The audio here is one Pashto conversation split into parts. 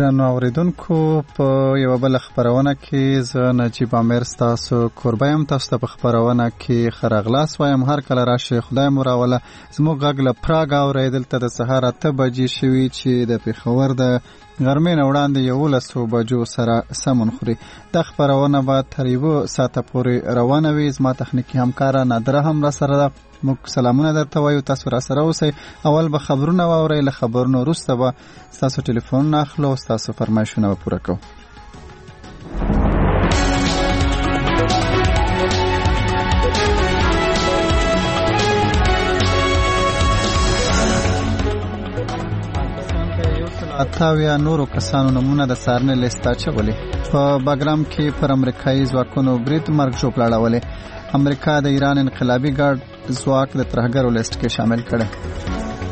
درنو اوریدونکو په یو بل خبرونه کې زه نجیب عامر تاسو کوربایم تاسو په خبرونه کې خرغلاس وایم هر کله راشي خدای مو راوله زموږ غږ له پراګ اوریدل ته د سهار 8 بجې شوي چې د پیښور د غرمې نه وړاندې 11 بجو سره سمون خوري د خبرونه به تر یو ساعته پورې روانه وي زما تخنیکی همکار نادره هم را سره ده موږ سلامونه درته وایو تاسو را سره اوسئ اول به خبرونه واورئ له خبرونو وروسته به ستاسو ټلیفونونه اخلو او ستاسو فرمایشونه به پوره کوو اتاویا نورو کسانو نمونه د سارنې لیست اچولې په باګرام کې پر امریکایي ځواکونو برید مرګ ژوبل اړولې امریکا د ایران انقلابي ګارد ځواک د ترهګرو لیست کې شامل کړي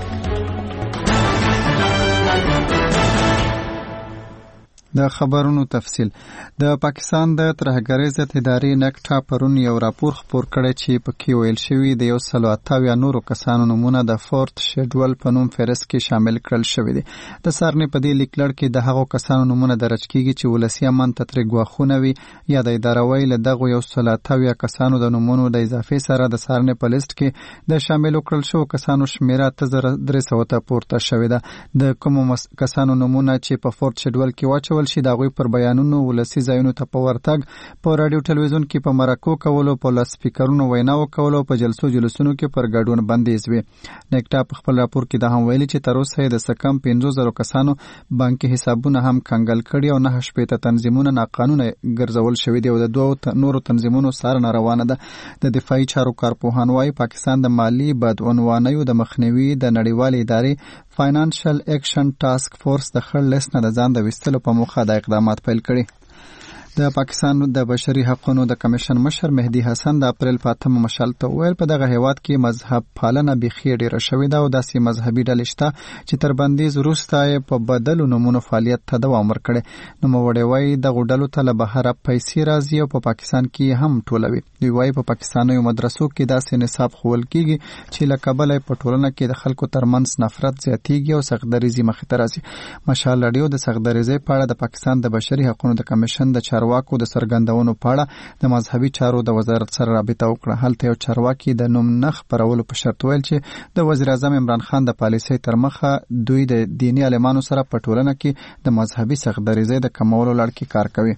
د خبرونو تفصیل د پاکستان د ترهګرۍ ضد ادارې نکټا پرون یو راپور خپور کړی چې پکې ویل شوی د 128 نورو کسانو نمونه د فورت شیډول په نوم فهرست کې شامل کړل شوی دي د سارنې په دې لیکلړ کې د هغو کسانو نمونه درج کیږي چې ولسی امن ته ترې ګواښونه وي یا د ادارې له دغه 128 کسانو د نمونو د اضافه سره د سارنې په لیست کې د شامل کړل شو کسانو شمیره 3300 ته پورته شوی ده د کوم کسانو نمونه چې په فورت شیډول کې واچول شي دا غوي پر بیانونو ولسی ځایونو ته په ورتګ په رادیو ټلویزیون کې په مرکو کولو په لاسپیکرونو ویناو کولو په جلسونو کې پر ګډون بندیز وي نکټا په خپل راپور کې دا هم ویلي چې تر اوسه د سکم 15000 کسانو بانکي حسابونه هم کنګل کړي او 9 شپېته تنظیمونه ناقانونه ګرځول شوی دی او د دوه نورو تنظیمونو سره روانه ده د دفاعي چارو کارپوهان وايي پاکستان د مالی بدعنوانیو د مخنیوي د نړیوال ادارې فاینانشل اکشن ټاسک فورس د خړ لیست نه د ځان د وستلو په موخه د اقدامات پیل کړي د پاکستان د بشري حقوقو د کمیشن مشر مهدي حسن د اپریل په 8 مشال ته ویل په دغه هیواد کې مذهب پالنه بيخي ډیره شوې ده او داسې مذهبي ډلې شته چې تر بندیز وروسته په بدلو نمونه فعالیت ته دوام ورکړي نو وړوي د غډلو ته له بهر پیسې راځي او په پاکستان کې هم ټولوي دوی وايي په پاکستاني مدرسو کې داسې نصاب خول کیږي چې له کبل په ټولنه کې د خلکو ترمنځ نفرت زیاتیږي او سختدریزي مخ ته راځي مشال لړیو د سختدریزي په اړه د پاکستان د بشري حقوقو د کمیشن د چارواکو د سرګندونو په اړه د مذهبي چارو د وزارت سره رابطه وکړه هلته یو چارواکي د نوم نخ پرولو په شرط ویل چې د وزیر اعظم عمران خان د پالیسۍ تر مخه دوی د دینی عالمانو سره په ټولنه کې د مذهبي سختدریزۍ د کمولو لړ کې کار کوي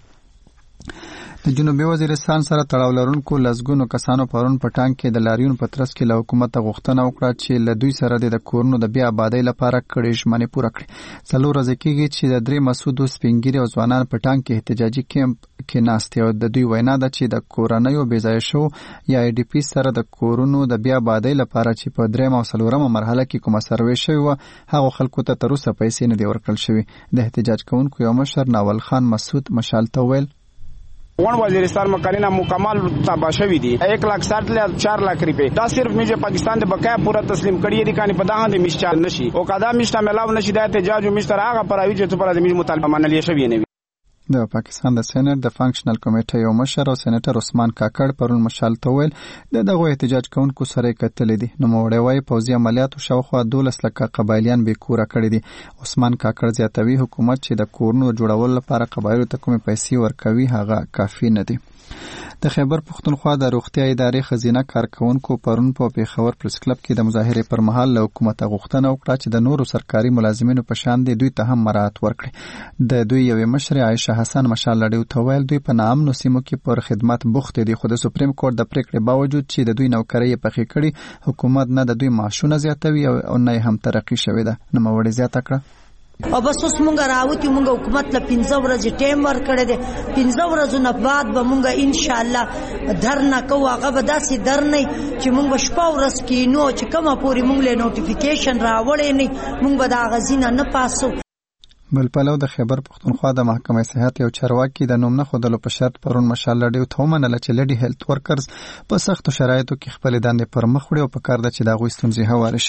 د جنوبي وزیرستان سره تړاو لرونکو لزګونو کسانو پرون په ټانک کې د لاریون په ترڅ کې له حکومت غوښتنه وکړه چې له دوی سره د کورونو د بیا آبادۍ لپاره کړي ژمنې پوره کړي څلور ورځې کېږي چې د درې مسعودو سپینګیري او ځوانان په ټانک کې احتجاجي کیمپ کې ناست او د دوی وینا ده چې د کورنیو بېځایه شو یا ای ډي پی سره د کورونو د بیا آبادۍ لپاره چې په 3 او 4 مرحله کې کومه سروې شوی و هغه خلکو ته تر اوسه پیسې نه دی ورکړل شوی د احتجاج کوونکو یو مشر ناول خان مسعود مشال ته ویل ون وزیرستان مکانینا مکمل تباہ شوی دی 1,60,000 له 4,00,000 روپے دا صرف میجه پاکستان د بقایا پورا تسلیم کړی دی کانی په دغه د مشچال نشي او کدا مشته ملاو نشي د احتجاج مشتر هغه پراوی چې پر د مطالبه منل شوی نه د پاکستان د سېنات د فنکشنل کمیټې یو مشر او سېنیټر عثمان کاکړ پرون مشال ته ویل دغه احتجاج کوونکو سره کتل دي نو موړوي پوځي عملیاتو شاوخوا 12 لکه قبایلیان به کور کړی دي عثمان کاکړ زیاتوي حکومت چې د کورونو جوړول لپاره قبایلو ته کومې پیسې ورکوي هغه کافي نه دي د خیبر پښتونخوا د روغتیا ادارې خزینه کارکونکو پرون په پیښور پریس کلب کې د مظاهره پر مهال له حکومت غوښتنه وکړه چې د نورو سرکاري ملازمینو په شان دي دوی ته هم مراعات ورکړي د دوی یوې مشر عائشه حسن مشال لړیو ته ویل دوی په نامنو سیمو کې پر خدمات بوخت دي خو د سپریم کورټ د پریکړې باوجود چې د دوی نوکرۍ پخې کړي حکومت نه د دوی معاشونه زیاتوي او نه هم ترقی شوی ده نو موړي زیاته کړه او بس اوس مونږ راوتی مونږ حکومت له 15 ورځې ټیم ورکړی دی 15 ورځو نه بعد به مونږ ان شاء الله درنه کوو هغه به داسې درنه چې مونږ به شپه ورځ کینو چې کومه پورې مونږ له نوټیفیکیشن راوړی نه مونږ به د هغه ځینه نه پاسو بل پلو د خیبر پښتونخوا د محکمې صحت یو چارواکي د نوم نه خودلو په شرط پرون مشال لړیو ته ومنله چې لډي هیلث ورکرز په سختو شرایطو کې خپل دندې پر مخ وړي او په کار ده چې د هغوی ستونزې هواره شي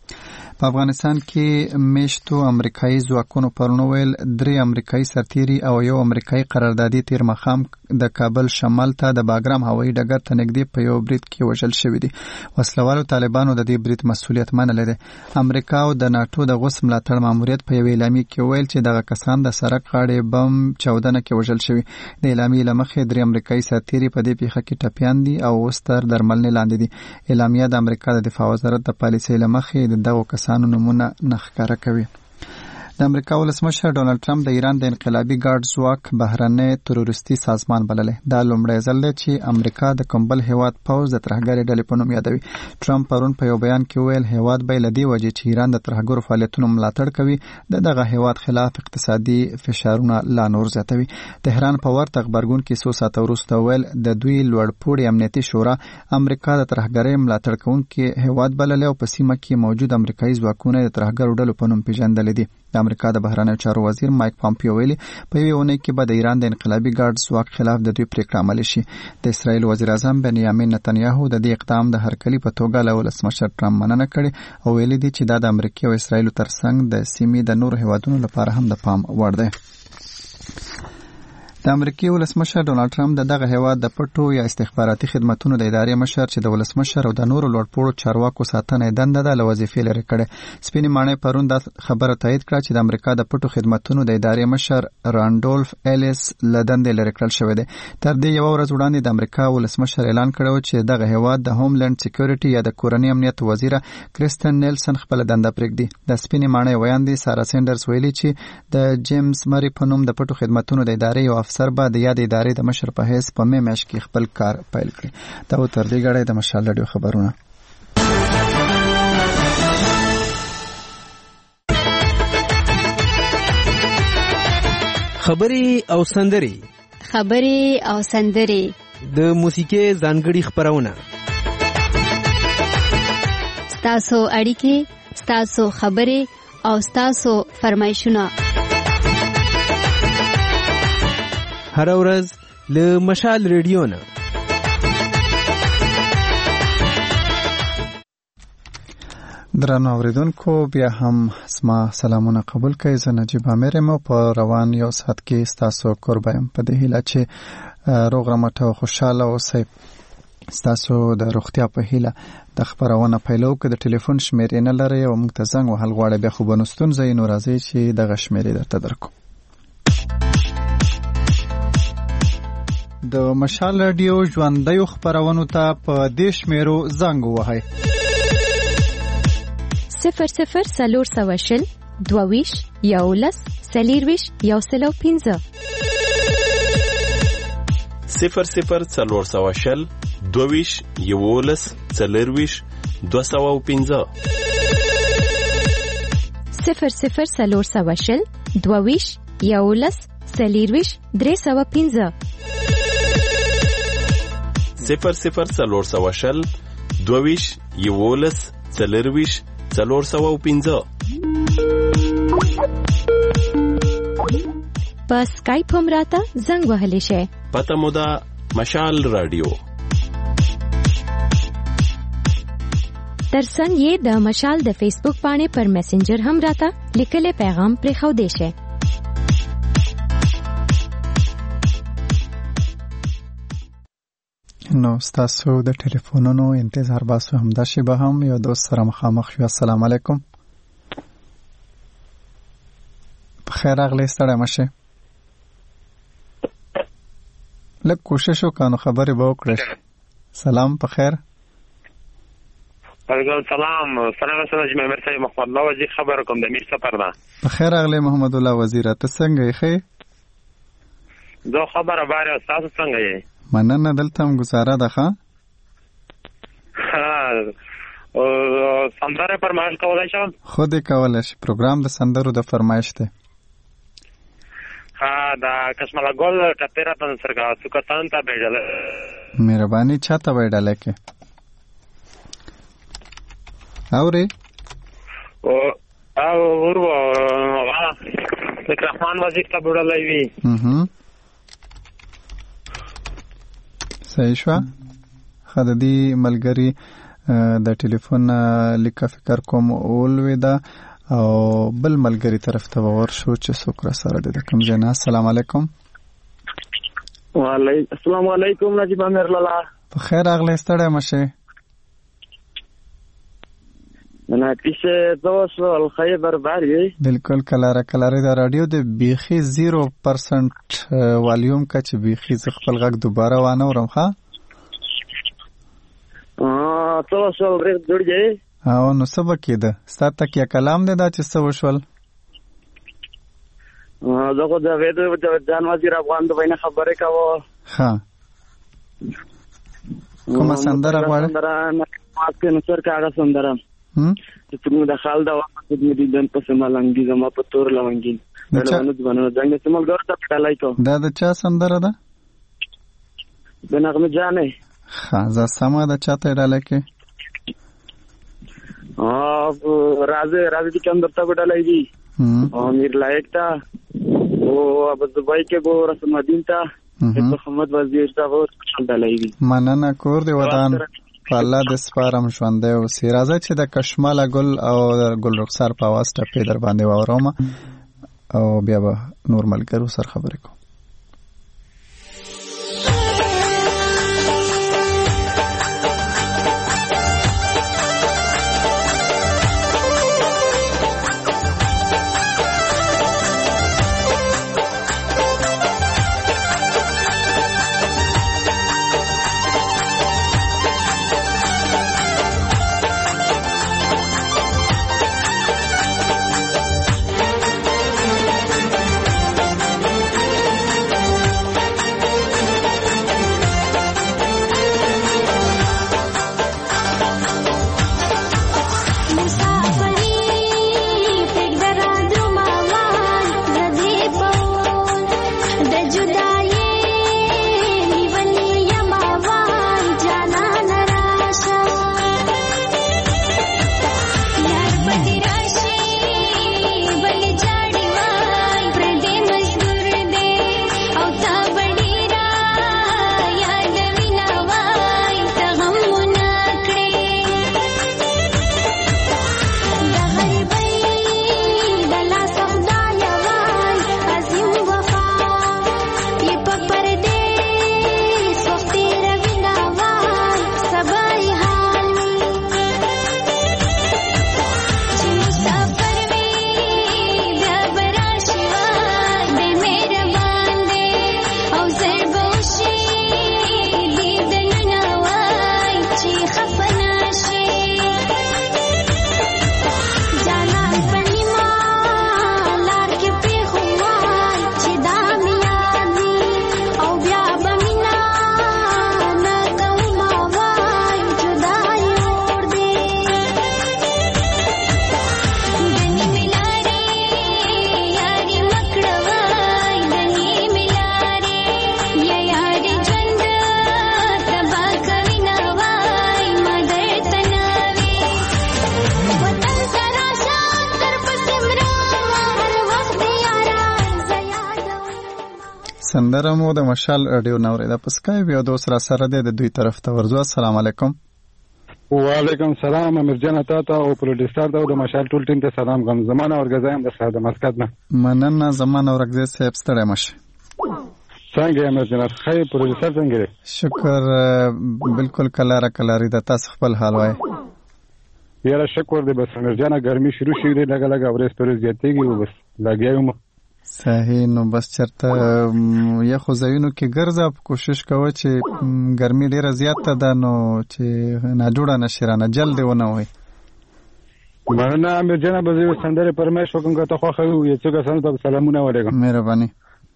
په افغانستان کې میشتو امریکایي ځواکونو پرون ویل 3 امریکایي سرتیري او 1 امریکایي قراردادي تیر مخام د کابل شمال ته د باګرام هوایي ډګر ته نږدې په یو برید کې وژل شوي دي. وسلوالو طالبانو د دې برید مسؤلیت منلی دی. امریکا او د ناتو د غوث ملاتړ ماموریت په یوې اعلامیې کې ویل چې دغه کسان د سړک غاړې بم چاودنه کې وژل شوي. د اعلامیې له مخې 3 امریکایي سرتیري په دې پیښه کې ټپیان دي او اوس تر درملنې لاندې دي. اعلامیه د امریکا د دفاع وزارت د پالیسۍ له مخې د دغو کسانو نمونه نه ښکاره کوي. د امریکا ولسمشر ډونالد ټرمپ د ایران د انقلابي ګارد ځواک بهرنی تروریستي سازمان بللی. دا لومړی ځل دی چې امریکا د کوم بل هیواد پوځ د ترهګرۍ ډلې په نوم یادوي. ټرمپ پرون په یو بیان کې ویل هیواد به له دې وجې چې ایران د ترهګرو فعالیتونو ملاتړ کوي د دغه هیواد خلاف اقتصادي فشارونه لا نور زیاتوي. تهران په ورته غبرګون کې څو ساعته وروسته ویل د دوی لوړپوړي امنیتي شورا امریکا د ترهګرۍ ملاتړ کوونکي هیواد بللی او په سیمه کې موجود امریکایي ځواکونه د ترهګرو ډلو په نوم پیژندلي دي. د امریکا د بهرنیو چارو وزیر مایک پامپیو ویلي په یوې اونۍ کې به د ایران د انقلابي ګارد ځواک خلاف د دوی پریکړه عملي شي. د اسرائیل وزیر اعظم بنیامین نتنیاهو د دې اقدام د هرکلي په توګه له ولسمشر ټرمپ مننه کړې او ویلي دي چې دا د امریکا او اسرائیل ترڅنګ د سیمې د نورو هیوادونو لپاره هم د پام وړ دی. د امریکای ولسمشر ډونالد ټرمپ د دغه هیواد د پټو یا استخباراتي خدماتونو د ادارې مشر چې د ولسمشر او د نورو لوړپوړو چارواکو ساتنه دنده ده له وظیفې لرې کړې. سپینې ماڼۍ پرون دا خبره تایید کړه چې د امریکا د پټو خدماتونو د ادارې مشر راندولف ایلیس له دندې لرې کړل شوی دی. تر دې یو ورځ وړاندې د امریکا ولسمشر اعلان کړی چې دغه هیواد د هوملند سکیورټي یا د کورنۍ امنیت وزیره کریستن نیلسن خپل دنده پرېږدي. د سپینې ماڼۍ ویاندې سارا سینډرز ویلي چې د جیمز مری په نوم د پټو خدماتونو د ادارې یو افسر به د یاد ادارې د مشر په حیث په مې میاشت کې خپل کار پیل کړي. دا و تر دې غړې د مشال رادیو خبرونه. خبرې او سندرې د موسیقي ځانګړي خبرونه. ستاسو اړیکې، ستاسو خبرې او ستاسو فرمایشونه هر ورځ له مشال ریډیو نه. درنو اوریدونکو بیا هم زما سلامونه قبول کړئ. زه نجیب امیر یم په روان یو ساعت کې ستاسو کوربه یم په دې هیله چې روغ رمټ او خوشحاله اوسئ. ستاسو د روغتیا په هیله د خبرونه پیلو کې د ټلیفون شمیرې نه لرئ او موږ ته زنګ وهل غواړئ بیا خو به نو ستونزه یې نو راځئ چې دغه شمیرې درته درکو. د مشال رادیو ژوندیو خبرونو ته په دې شمیرو زنګ ووهئ: 00 420 22 11 40 105 00 420 22 11 40 205 00 420 22 11 40 305 00 420 22 11 40 405. په سکایپ هم راته زنګ وهلی شئ. پته مو ده مشال رادیو. ترڅنګ یې د مشال د فیسبوک باندې پر میسنجر هم راته لیکلی پیغام پرېښودی شئ. نو ستاسو د ټلیفونونو انتظار باسو. همدا شیبه هم یو دوست سره مخامخ شو. السلام علیکم. بخیر اغلی ستړی مشه. لږ کوشش وکړه خبرې به وکړې. سلام بخیر. علیکم السلام. څنګه سره جمع مرسي محمد الله وزیر خبر کوم د میر سفر نه. بخیر اغلی محمد الله وزیر. ته څنګه یې؟ ښه. زه خبره باره تاسو څنګه یې؟ مننه. دلته هم گزاره ده ښه. سندره فرمایش کولای شم؟ خود کولای شي. پروګرام د سندرو د فرمایش دی. ها دا کشملا ګل ټپیرا تن سرګه سکتان ته بیډل. مهرباني چاته بیډل کې. اوري او ورو رحمان وزیر ته بیډل وی. صحیح شو. خدای ملګری د ټلیفون لیکه فکر کوم اولویدا او بل ملګری طرف ته ورشو چې څوک را سره د کوم جنا. السلام علیکم. وعلیکم السلام علیکم نجیب امیر لالا. په خیر اغله ستړی مشه. نه کیسه دوست الخیر بربری. بالکل کلاره د رادیو د بیخي 0% والیوم کا چې بیخي خپل غږ دوباره وانه ورم ښه. تاسو ورته جوړی او نو سبا کېده ستاسو تک یا کلام دی دا چې څه وشول. دغه د ویډیو د جان وزیر افغان د وینه خبره کاوه. ها کومه سندره غواړې؟ ماته نو سر کاغه سندره چې څنګه د خال دا وخت د دین په سمالنګي زما په تور لونګین ولونه څنګه څنګه ګورته پټلای کو. دا د چا سندره ده؟ د نغمه جانې. ها زه سمه د چاته ډاله کې राजे की चंदरता को डालाई थी और मेरे लायक था वो अब दुबई के वो रसमदीन था मोहम्मद वजीर था वो डालाई थी. مننه کور دی ودان په الله د سپارم ژوندې او سیرازه چې د کشماله ګل او ګل رخسار په आवाज ټپې در باندې واورم او بیا به نور ملګرو سره خبرې کوم. سندره مو د مشال رادیو نورې د پسکای بیا دوست را سره د دوی طرف ته ورځو. السلام علیکم. وعلیکم السلام امیر جان ته او پروډوسر ته د مشال ټول ټیم ته سلام کوم. زمانه ورګزایم د ساده مسکت نه. مننه زمانه ورګزې صاحب ستړی مشه. څنګه امیر جان خیر پروډوسر څنګه؟ شکر بالکل کلاری د تاسو خپل حال وای. یاره شکر دې بس امیر جان ګرمي شروع شي دی لګا ورځ پر زیاتېږي او بس لګیایم. صحیح نو بس چرته یا خو ځایونو کې ګرځه کوشش کوه چې ګرمي ډیره زیاته ده نو چې نه جوړه نشي رانه جلد ونه وي. مننه امیر جان به زه سندره پرمایش وکم که ته خو خو یو څه کسان ته سلامونه ولیکم. مهرباني.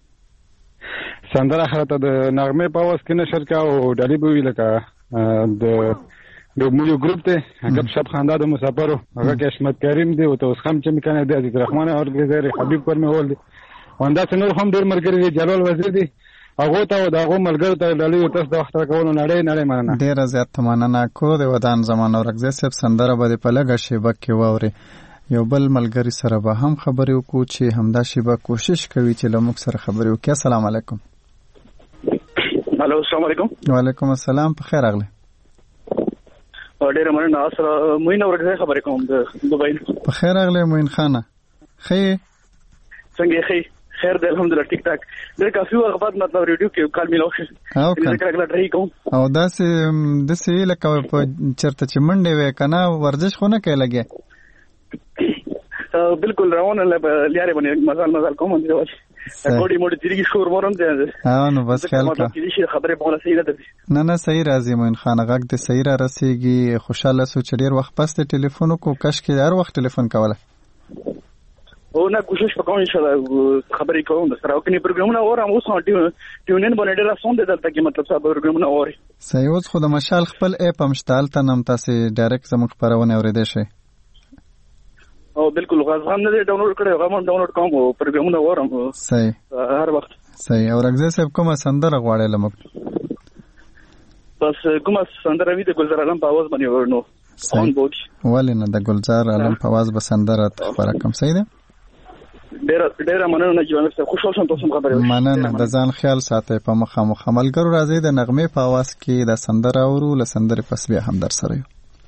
سندره خاطر د نغمه په واس کې نشر کا او ډالي به ویل کا د موږ ګروپ ته غب شپ خاندا د مسافرو هغه کې حشمت کریم دی او توس خام چې مکنه د عزیز الرحمن اورګزر حبیب پر مې ول دي وندا څنګه هم ډیر مرګري جلال وزیر دی هغه ته دغه ملګرو ته ډالي تاسو د وخت راکولو نړۍ مننه. ډیر زیات مننه کو د ودان زمانه ورګزر صاحب سندره به په لګه شیبه کې ووري. یو بل ملګری سره به هم خبرې وکړو چې همدا شیبه کوشش کوي چې لموږ سره خبرې وکړي. السلام علیکم. الو السلام علیکم. وعلیکم السلام. په خیر اغله. ډېر مننه. سره موین ورته خبرې کوم د دوبۍ. په خیر راغلی موین خانه. خیر څنګه خیر خیر د الحمدلله ټیک ټاک. ډېر کافي وخت بعد مطلب ریډیو کې کال میلو شو. او داسې لکه په چرته چې منډې وې کنه ورزش خو نه کوي لګي. بالکل روانه لاره باندې مزال کوم دی واش کوډي موډ تیریږي شور ورم دی. نو بس خیال کا خبره په صحیح نه ده. نه صحیح راځي موین خان غږ د صحیح را رسیږي. خوشاله سو چې ډیر وخت پس ته ټلیفون کو کش کې هر وخت ټلیفون کوله او نه کوشش وکړم ان شاء الله خبرې کوم سره او کني پروګرامونه اورم اوس ټیونین باندې ډیر سون دي دلته کې مطلب صاحب پروګرامونه اوري. صحیح اوس خو د مشال خپل اپ هم شتال ته نم تاسو ډایرکټ زموږ خبرونه اوریدئ شئ. او بالکل غزان نه ډاونلوډ کړو هغه هم ډاونلوډ کوم پروګرامونه اورم. صحیح هر وخت صحیح. او رغزه صاحب کومه سندره غواړې لمک؟ بس کومه سندره وی د ګلزار عالم په आवाज باندې ورنو خون بوج ولنه د ګلزار عالم په आवाज به سندره خبره کوم. صحیح ده. ډېر مننه جوړ څه خوشاله شم تاسو خبرې. مننه د ځان خیال ساتئ. په مخامخ عملګرو راځي د نغمه په आवाज کې د سندره اورو له سندره پس بیا هم در سره یو.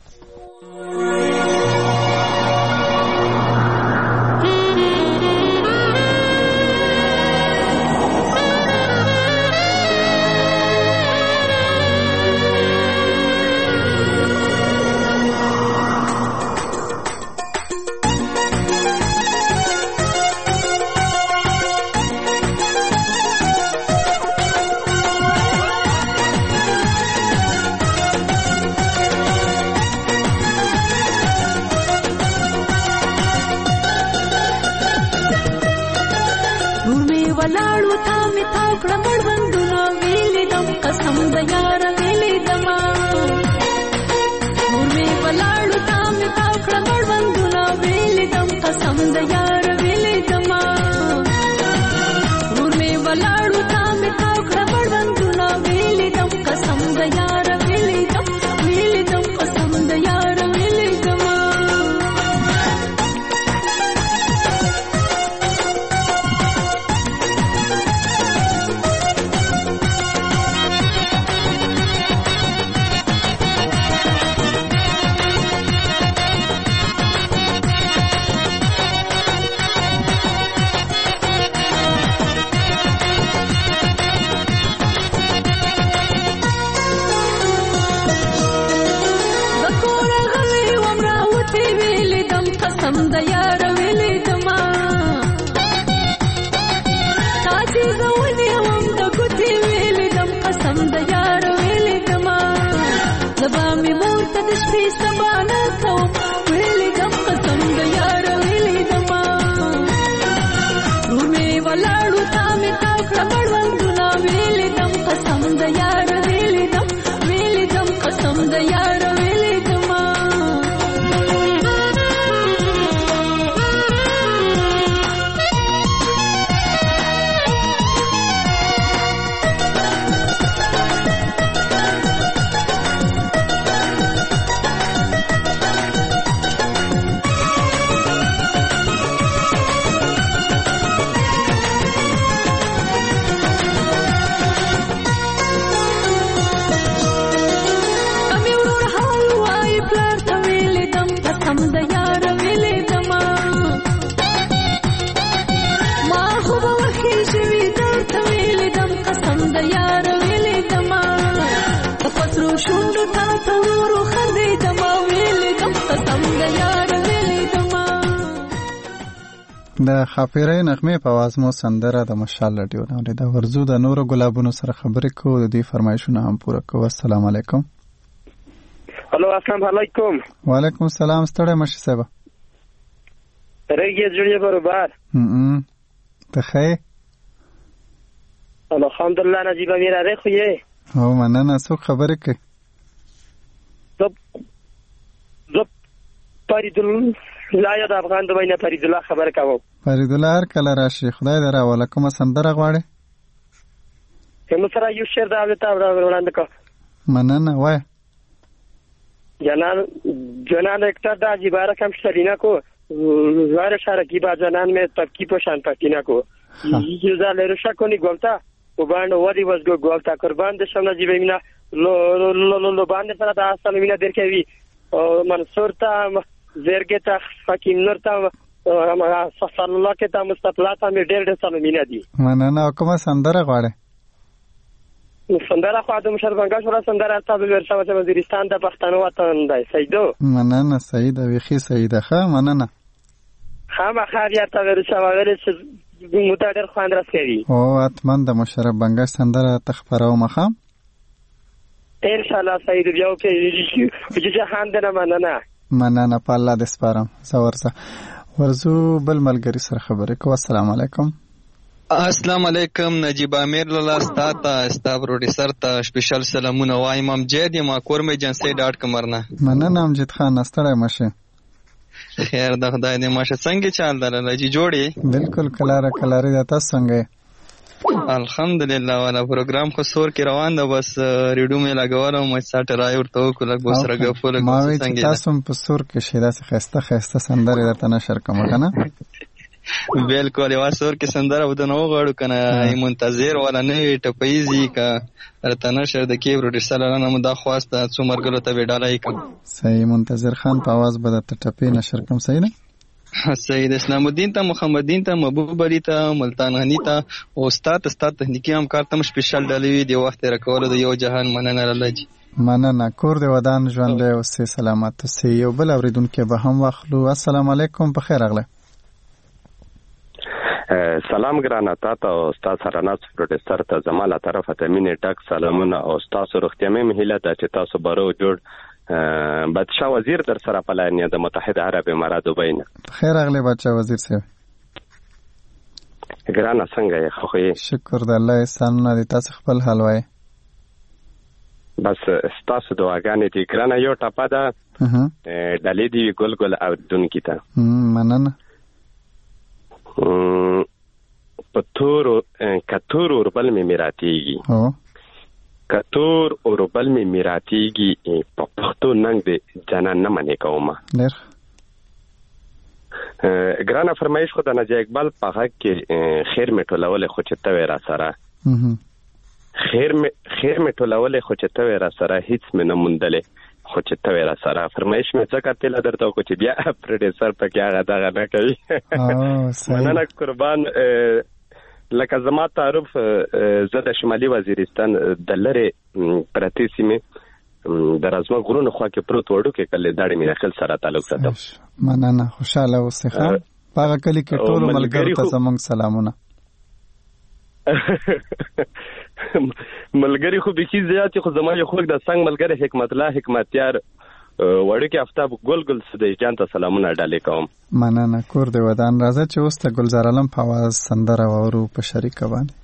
د خاپیرې نغمه په आवाज مو سندره د مشال رادیو نه د ورزو د نور ګلابونو سره خبرې کوو د دې فرمایشونه هم پوره کوو. السلام علیکم. الو السلام علیکم. وعلیکم السلام. ستړی مشي صاحب. رګي جوړه برابر. ته خیر. الحمدلله نجیب امیر اره خو یې. او مننه. څو خبرې کوي؟ زب پریدل لا د افغان د وینه فرید الله خبر کاوه. فرید الله هر کله راشي. خدای دې راوله. کومه سندره غواړي؟ هم سره یو شعر دا وړاندې کو. مننه وای. جنان اکتر دا جیباره کم شرینا کو زوار شارکی با جنان میں تبکی پشان پتینا کو یوزا لرشا کنی گولتا و باند وادی وزگو گولتا قربان دشم نجیب اینا لو باند سره دا اصل مینا درکوي منصور ته زیرګې ته حکیم نور ته صفر الله کې ته مصطفی ته مې ډېر سلام مینه دي. مننه. کومه سندره غواړې؟ سندره خو د مشر بنګا شورا سندره تاسو ورسره چې وزیرستان د پښتنو وطن دی سیدو. مننه سید ویخي سیده ښه مننه. خامہ خاریه ته ورسره چې متادر خوان راسي. او اتمن د مشرف بنګا سندره تخبرو مخه. ان شاء الله سید بیا کې جهان دنه مننه په الله د سپارم. زورسه ورزو بل ملګری سره خبرې کو. السلام علیکم. السلام علیکم. نجیب امیر لاله ستا پروډوسر ته سپیشل سلامونه وایم. امجد ما کورمه جنسي .com نه. مننه امجد خان استړی مشه. خیر د خدای دې ماشه څنګه چال دره جی جوړي؟ بالکل کلاره د تاسو څنګه؟ الحمدلله والا پروګرام خو سور کې روان ده بس ریډیو مې لګولم مې ساټ راي ورته وکړه بس راګفول څنګه تاسو په سور کې شیدا څخه خسته سندره درته نشر کوم کنه. بالکل یو سور کې سندره ودنه وغواړو کنه منتظر ولا نه ټپایزي کا درته نشر د کې پروډوسر لرنه مو دا خواسته څومرګلو ته وډالای کوم. صحیح منتظر خان په आवाज به د ټپې نشر کوم. صحیح نه سید اسلام الدین ته محمد الدین ته محبوب علي ته ملتان غنی ته او استاد تخنیکی همکار ته سپیشل ډالوي دی وخت راکول د یو جهان مننه لږ مننه. کور د ودان ژوند له اوسه سلامت سي یو بل اوریدونکو به هم واخلو. السلام علیکم. په خیر اغله. سلام ګرانه تاسو او استاد سرناس پروډوسر ته زماله طرفه ته مینه ټک سلامونه او تاسو روغتیا مې مهله ته چې تاسو برو جوړ بادشاہ وزیر در سره پلان د متحده عرب امارات دوبۍ نه. خیر اغله بادشاہ وزیر صاحب. ګرانه څنګه یې؟ خو شکر د الله احسانونه دي. تاسو خپل حال وای؟ بس تاسو دعاګانې دي ګرانه. یو ټاپه ده ډلې دی ګل او دونکي ته مننه. پتور کتور اوربل می میراتیږي کتور اوربل می میراتیږي په پښتو ننګ دې جنان نه منې کومه. ګرانه فرمایش خو د نجا اقبال په حق کې خیر می ټولول خو چې ته را سره خیر می ټولول خو چې ته را سره هیڅ مې نه مونډلې خو چې ته را سره فرمایش مې څنګه تل درته کو چې بیا پروډوسر پکې هغه دغه نه کوي. مننه قربان. لکه زما تعارف زه د شمالي وزیرستان د لرې پرتې سیمې د رازما غرونو خوا کې پروت وړو کې کله داړې مې خپل سره تعلق ساتم. مننه. خوشاله اوسې ښه. پاغه کلی کې ټول ملګرو ته زموږ سلامونه. ملګری خو به کی زیات خو زما یو خوګ د څنګه ملګری حکمت الله حکمتیار وړو کې افتاب ګل سدی جان ته سلامونه ډالې کوم. مننه. کور دی ودان راځه چې اوس ته ګلزار علم په आवाज سندره وورو په شریک باندې.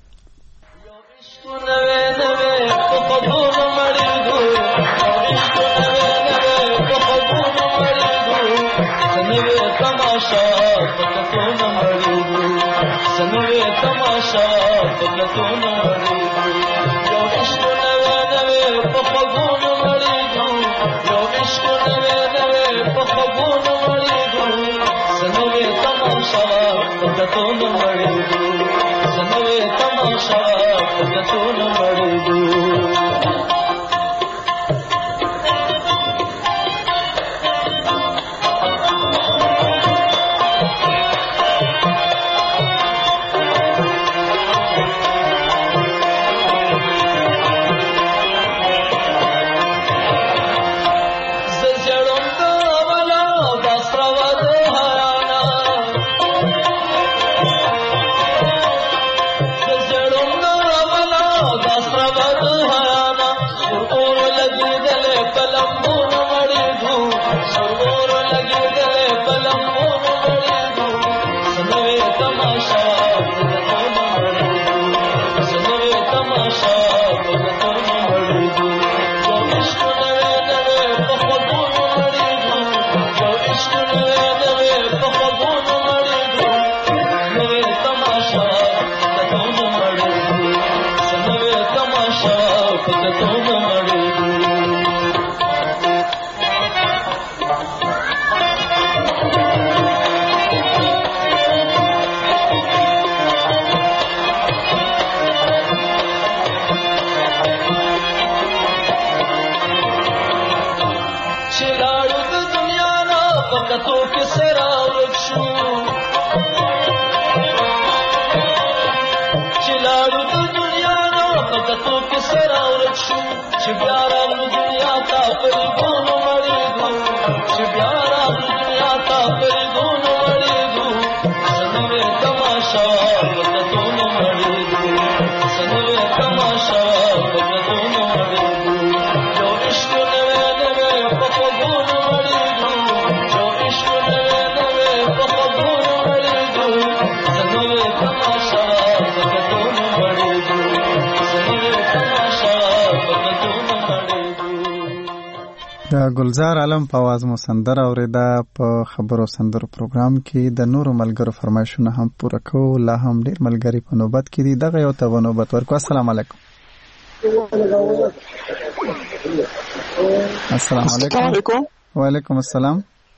Baba کتو کې سره ورک شو چې لاړو د دنیا نه په کتو کې سره ورک شو چې بیا راغلو دنیا ته فریدونو مړېدو چې بیا راغلو دنیا ته فریدونو مړېدو سنوې تماشا په کتو نه مړېدو سنوې تماشا په کتو نه مړېدو جو عشق نوې نوې په خوبونو مړېدو جو عشق نوې نوې په خوبونو مړېدو سنوې تماشا په کتو نه مړېدو سنوې تماشا په کتو نه مړېدو. د ګلزار عالم په आवाज مو سندره اوریده. په خبرو سندرو پروګرام کې د نورو ملګرو فرمایشونه هم پوره کوو. لا هم ډېر ملګري په نوبت کې دي. دغه یو ته نوبت ورکو. السلام علیکم. السلام علیکم. وعلیکم السلام.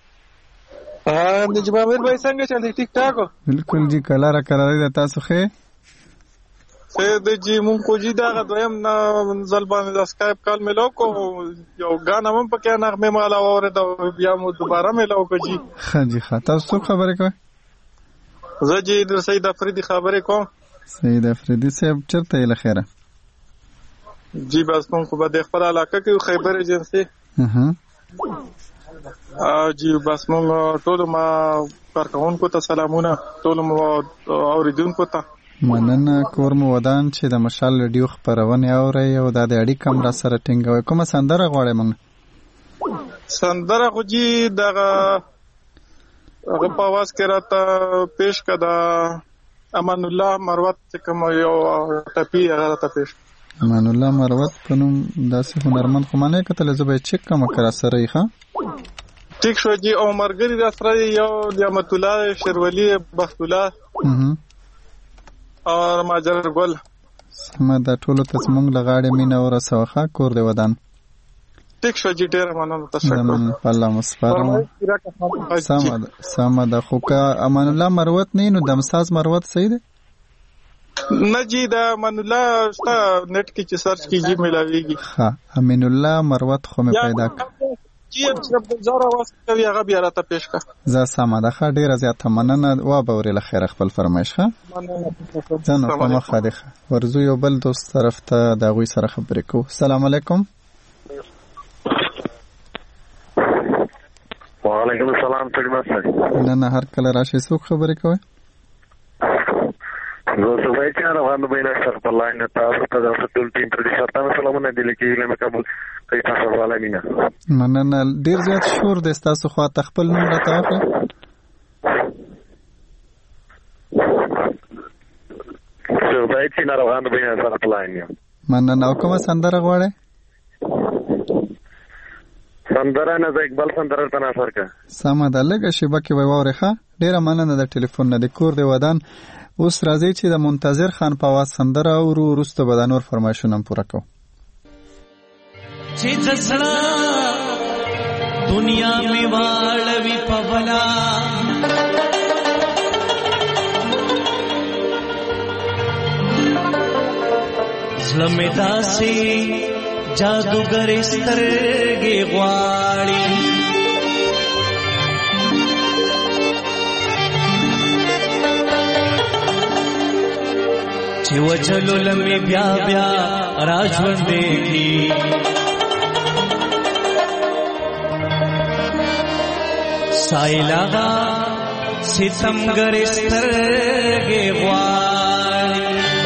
د جمعه میر بھائی څنګه چل دی؟ ټیک ټاک ہو؟ بالکل جی. کلاره ده تاسو ښه؟ د جی مونږ کو جی دا دویم ځل باندې د اسکایپ کال ملاو کو یو غانا هم پکې نغمه مالا اورېدا بیا مو دوباره ملاو کو جی. ښه جی ښه. تاسو خبرې کوئ؟ زه جی د سید افریدي خبرې کوم. سید افریدي صاحب چېرته یې له خیره؟ جی بس مونږ خو به د خپل علاقه کې خیبر ایجنسي جی بس مونږ ټول ما کارکونکو ته سلامونه، ټول مو اوریدونکو ته مننه. کور مو ودان چې د مشال رادیو خبرونه اوري او د اړیکې هم را سره ټینګوي. کومه سندره غواړئ موږ؟ سندره خو جی دغه هغه په आवाज کې راته پیش کړه امان الله مروت چې کوم یو ټپی هغه راته پیش. امان الله مروت په نوم داسې هنرمند خو مانه کتل زه به چک کوم کرا سره یې ښه ټیک شو جی. او مرګری را سره یو نعمت الله شیرولی بخت الله اور ماجر ګل سم د ټولو ته زمونږ لغاړې مینه او رسوخه کور دی ودان. ټیک شو جی. ډیر مننه تشکر. الله مسپارم. سم د خو کا امان الله مروت نه نو دمساز مروت صحیح دی نه جی. د امان الله ستا نت کې چې سرچ کیږي ملاويږي. ها امان الله مروت خو مې پیدا کړ جی. اشرف گلزار आवाज کوي هغه بیا راته پیش کا. زه سم ده ښه. ډیره زیاته مننه. وا به ورې له خیر خپل فرمایش ښه ځنه په مخه دی. ورزو یو بل دوست طرف ته د هغوی سره خبرې کوو. السلام علیکم. وعلیکم السلام. نه نه هر کله راشي. څوک خبرې کوي؟ زه صبح چې روان بین سر په لاین تاسو ته د ټول ټیم پر دې شرطه سلامونه دي لکه له قبول کوي تاسو والا مینا. مننه. ډیر زیات شور د تاسو خوا خپل نوم راته واخلئ. صبح چې روان بین سر په لاین. مننه. او کومه سندره غواړئ؟ سندره نه د اقبال سندره ته ناصر کا. سمه ده. لږه شیبه کې وای وره ښه. ډیره مننه د ټلیفون نه. د کور دی ودان. اوس راځي چې د منتظر خان په आवाज سندره اورو. وروسته به د نور فرمایشونه هم پوره کوو. چې زړه دنیا می واړوي په بلا زړه می داسې جادوګر سترګې غواړي چې وچلو لمې بیا بیا راژوندېږي سایلاغا ستمګر سترګې غواړي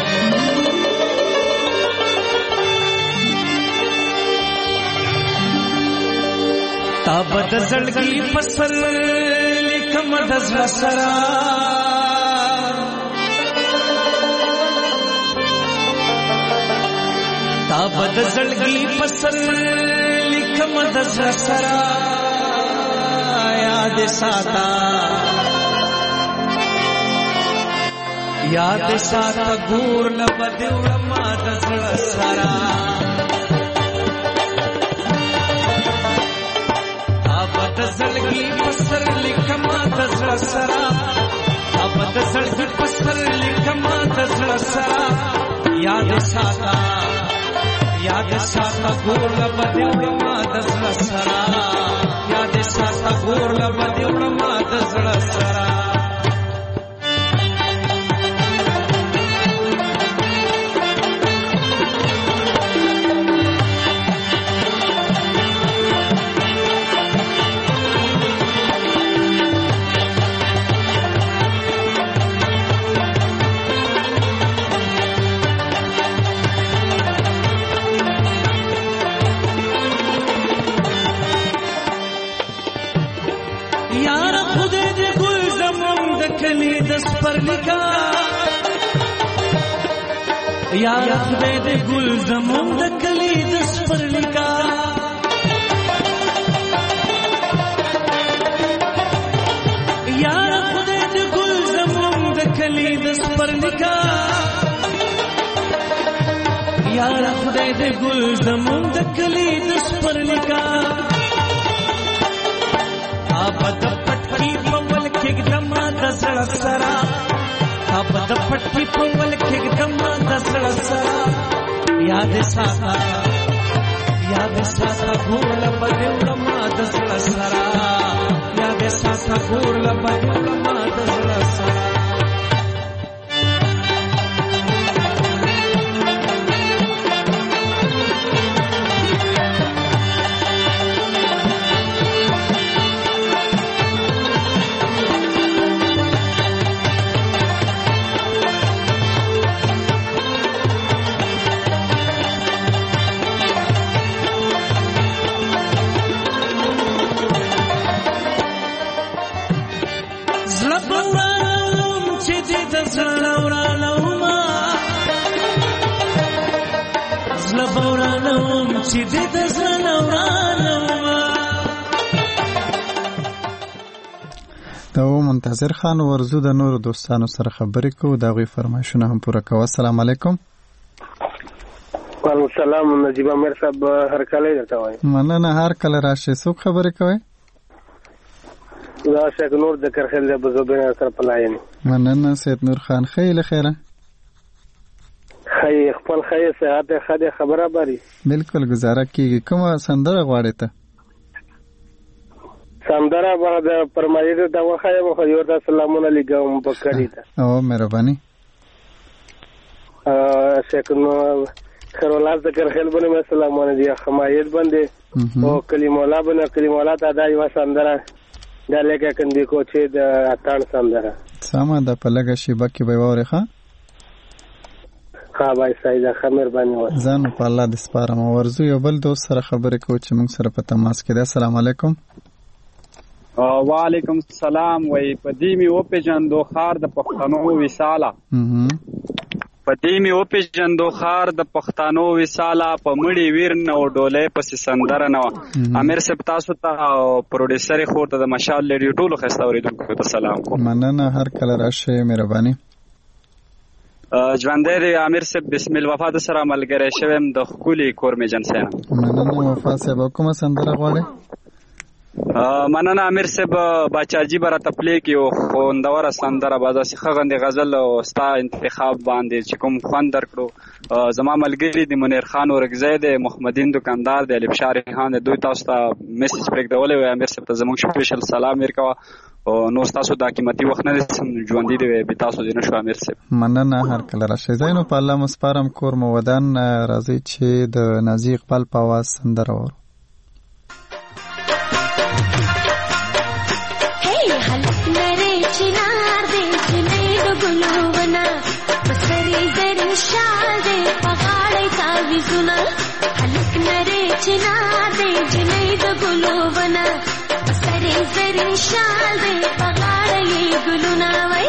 تا بد زړګي پسر لیکم د زړه سره تا بد زړګي پسر لیکم د زړه سره یاد ساتا ګور لبد وړما د زړه سره ابد زړګي پسر لیکم د زړه سره ابد زړګي پسر لیکم د زړه سره یاد ساتا ګور لبد وړما د زړه سره یاد ساتا ګور لبد سپرلیکا یار خدای دې ګل زمون د کلی د سپرلیکا یار خدای دې ګل زمون د کلی د سپرلیکا یار خدای دې ګل زمون د کلی د سپرلیکا آبد پټکی پول کې دما د سړ سرا آبد پټکی پول کې دما د سړ سرا یاد ساته ګول بدل ما د سړ سرا یاد ساته ګول بدل ما د سړ سرا دا و منتظر خان ورزو د نورو دوستانو سره خبرې کوو د هغوی فرمایشونه هم پوره کوو. السلام علیکم. وعلیکم السلام. نجیب امیر صاحب هر کله درته وایم. مننه. هر کله راشي. څوک خبرې کوي؟ دا شیخ نور د کرخل د بزوبین سره پلاین. مننه سید نور خان. خیله خیره. خی خپل خی صحت خدای خبره بری. بالکل گزاره کیږي. کومه سندره غواړې ته؟ سندره به د پرمایده د وخایه مخ یو د سلامونه لګوم بکری ته. او مهرباني. شیخ نور خیرولات د کرخل باندې سلامونه دی خمایت باندې او کلیم الله باندې کلیم الله ته دا یو سندره دا لکه کندې کو چې د اتان سندره ساما د پلګه شیبه کې به وره ښه ها بای سایدا خمر باندې و ځان په الله د سپارم. ورزو یو بل دوست سره خبرې کوو چې موږ سره په تماس کې ده. السلام علیکم. وعلیکم السلام. وای پدیمی او پیجندو خار د پښتنو وساله پدیمی او پیجندو خار د پښتنو وساله په مړی ویر نو ډولې پس سندره نو امیر صاحب تاسو ته پروډوسر خور ته د مشال لري ټولو خسته اوریدونکو ته سلام کوم. مننه. هر کله راشه. مهرباني. ژوندې امیر صاحب بسم الله وفا د سره ملګری شوم د خولي کور می جنسه. مننه وفا صاحب. کومه سندره غواړې؟ مننه امیر صاحب باچاجي برا تپلی کې او خوندوره سندره بازه خغند غزل او ستا انتخاب باندې چې کوم خوند درکړو زما ملګری د منیر خان اورګزی د محمدین دکاندار د الف شارح خان دوی تاسو ته میسج پرېږدولې و. امیر صاحب ته زموږ سپیشل سلام ورکوه او نو تاسو د قیمتي وخت نه ژوندې دی به تاسو دې نشو. امیر صاحب مننه. هر کله راشي. زینو په الله مسپارم کور مو ودان راځي چې د نازي اقبال په आवाज سندره ورو. شال دے پگاڑ یہ گلونا وئی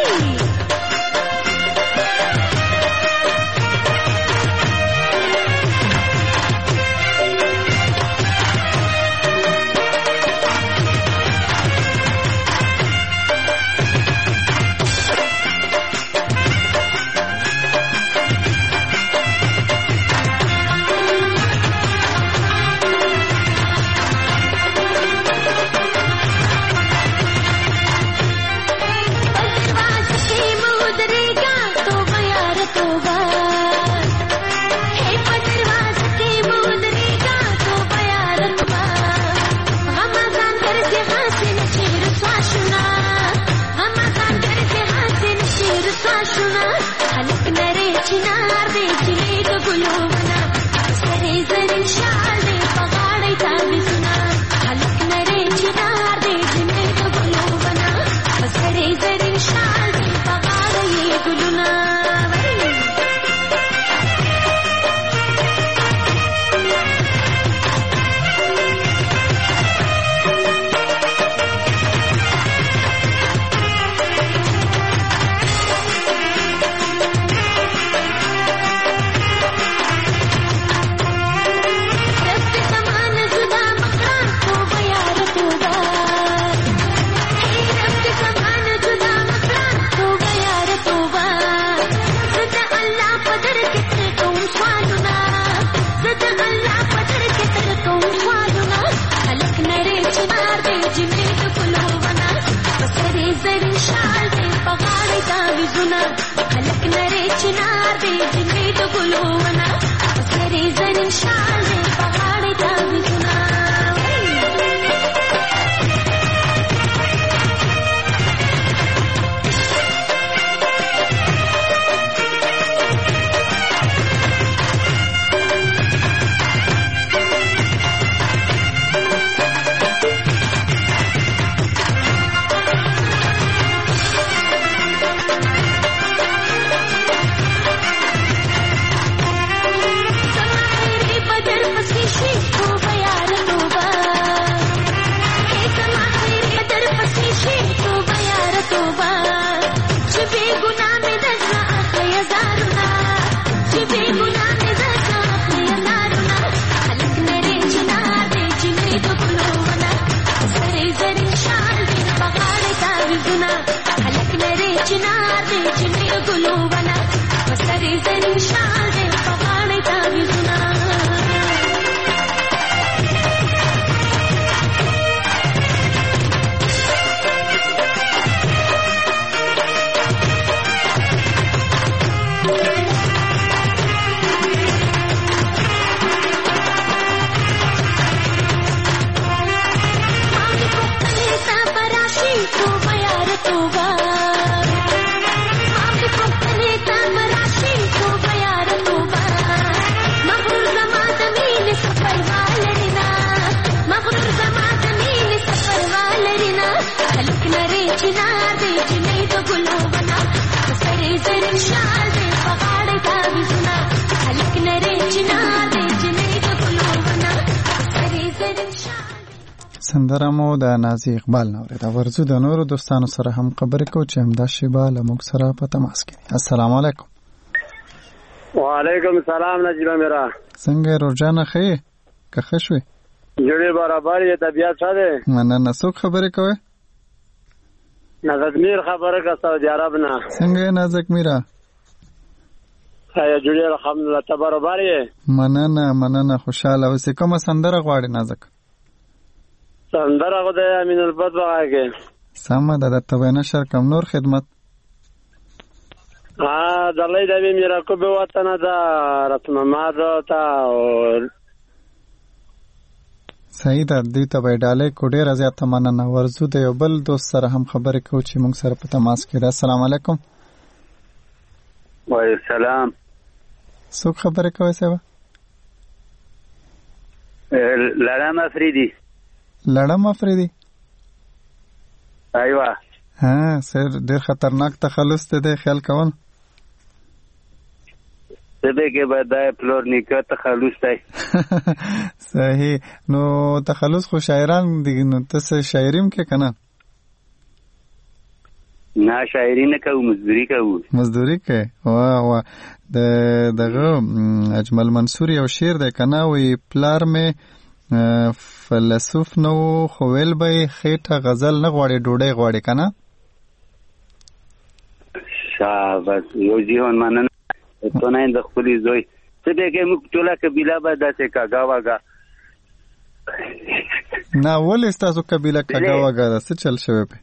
تعویزونه خلک نری چنار دی جنې د ګلونه سری زرین شال دی په غاړه تعویزونه سندره مو د نازي اقبال نه اورېده. ورځو د نورو دوستانو سره هم خبرې کوو چې همدا شیبه له موږ سره په تماس کې دي. السلام علیکم. وعلیکم السلام نجیبه میرا. څنګه روزانه ښه که ښه شوې؟ جوړې برابر یې طبیعت ښه دی. مننه. څوک خبرې کوئ؟ نازک میر خبره کا سعودي عرب نه. څنګه نازک میرا؟ خیر جوړې الحمدلله. ته برابر یې؟ مننه خوشاله اوسې. کومه سندره غواړې نازک؟ سندره خو د امین البت بغاږي. سمه ده درته به نشر کم نور خدمت. دلای د میرا کو به وطن دا رسم مادو تا صحیح ده. دوی ته به ډالۍ کو ډېره زیاته مننه. ورځو د یو بل دوست سره هم خبرې کوو چې موږ سره په تماس کې ده. السلام علیکم. وعلیکم السلام. څوک خبرې کوي صاحب؟ لړم افریدي. لړم افریدي؟ ایوه. سر ډېر خطرناک تخلص دی، خیال کول. دې کې به دا فلور نیکه تخلص دی. صحیح. نو تخلص خو شاعران دي، نو تاسو شاعریم کې کنه؟ نه شاعري نه کوو، مزدوري کوو. مزدوري کوي؟ واه دغه اجمل منصور یو شعر دی کنه، وی پلار مې فلسوف نو خو ویل به خېټه غزل نه غواړي ډوډۍ غواړي کنه. شاباس. یو جیون مننه. ته نه د خپلې زوی څه دی کې موږ ټوله قبیله به داسې کاږه واږه. نه ولې ستاسو قبیله کاږه واږه ده؟ څه چل شوی پې؟